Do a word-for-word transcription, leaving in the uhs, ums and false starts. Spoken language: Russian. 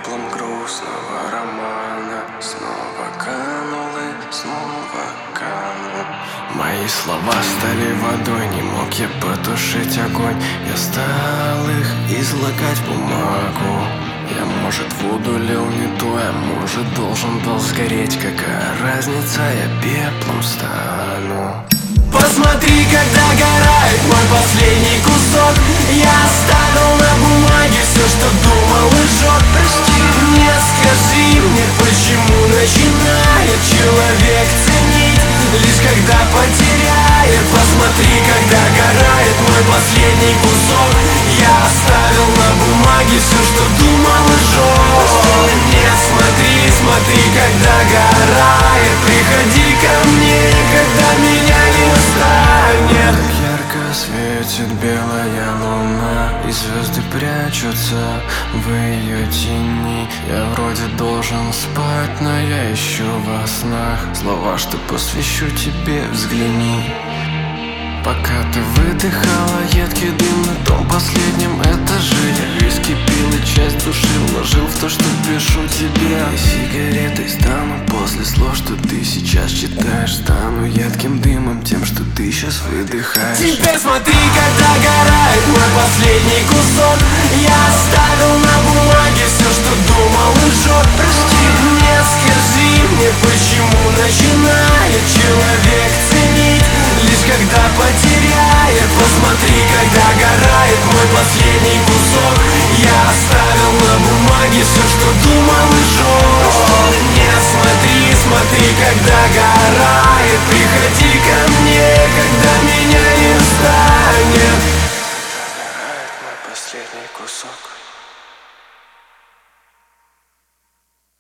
пеплом грустного романа. Снова канул и снова канул. Мои слова стали водой, не мог я потушить огонь. Я стал их излагать в бумагу. Я, может, воду лил не то, а может, должен был сгореть. Какая разница, я пеплом стану. Посмотри, как догорает мой последний кусок. Я оставил на бумаге все, что думал и жёг. Прости, мне скажи мне, почему начинает человек ценить лишь когда потеряет. Посмотри, как догорает мой последний кусок. Я оставил на бумаге все, что думал и жёг. Нет, смотри, смотри, как догорает. Приходи ко мне, когда меня не станет. Как ярко светит белая луна, и звезды прячутся в ее тени. Я вроде должен спать, но я ищу во снах слова, что посвящу тебе, взгляни. Пока ты выдыхала едкий дым на том последнем этаже, я виски пил и часть души вложил в то, что пишу тебе. И сигаретой стану после слов, что ты сейчас читаешь. Стану едким дымом, тем, что ты сейчас выдыхаешь. Теперь смотри, как догорает мой последний кусок. Я оставил на бумаге все, что думал и жёг. Прости, мне скажи мне, почему начинает человек ценить лишь когда потеряет. Посмотри, как догорает мой последний кусок. Я оставил на бумаге все, что думал и жёг. Нет, смотри, смотри, как догорает. Приходи ко мне, когда меня не станет. Догорает мой последний кусок.